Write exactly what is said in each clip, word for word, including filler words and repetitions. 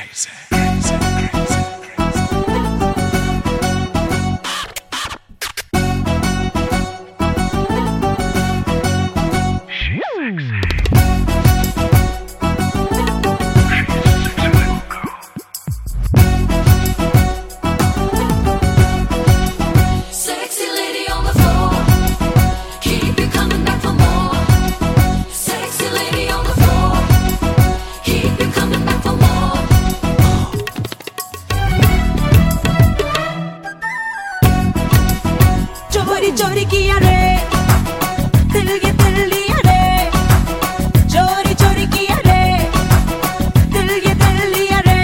चोरी किया रे दिल ये दिल लिया रे, चोरी चोरी किया रे दिल ये दिल लिया रे,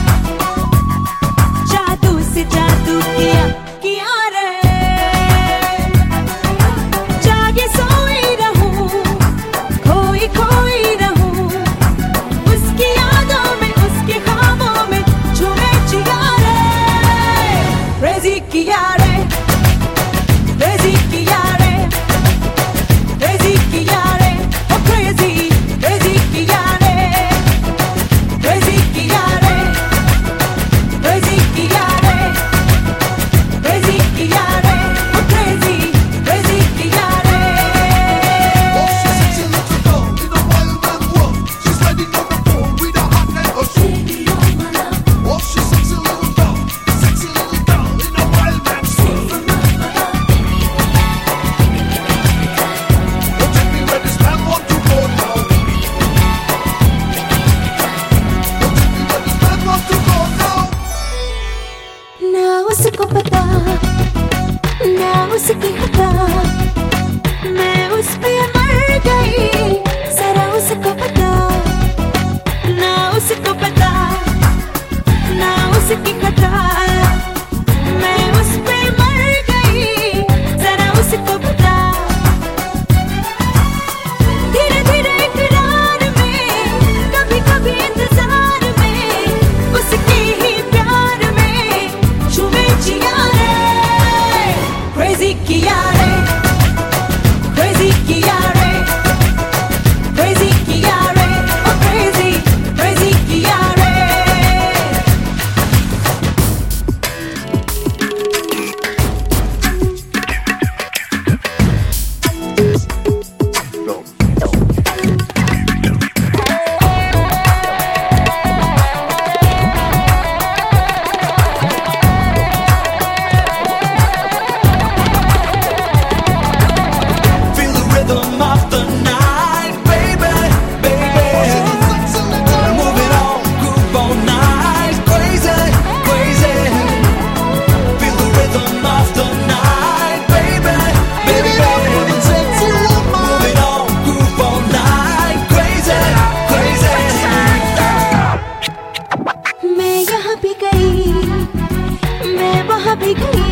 जादू से जादू किया किया रे, जागे सोई रहूं खोई खोई रहूं उसकी यादों में उसके ख्वाबों में झूमे जिया रे, क्रेजी किया रे crazy कियारे crazy कियारे oh crazy crazy कियारे crazy कियारे crazy कियारे crazy कियारे oh crazy crazy कियारे। Oh, she's sexy little girl in a wild and world. She's riding on the pole with a hot and a soul. Oh, she's sexy little girl, sexy little girl in a wild and soul. उसको पता ना उसकी खता, मैं उस पे मर गई जरा उसको पता, ना उसको पता ना उसकी खता, मैं उस पे मर गई जरा उसको पता, धीरे धीरे इकरार में कभी कभी इंतजार में उसके ही प्यार में झूमे जिया रे, crazy किया रे crazy किया रे crazy किया रे oh crazy crazy किया रे। मैं यहाँ भी गई मैं वहाँ भी गई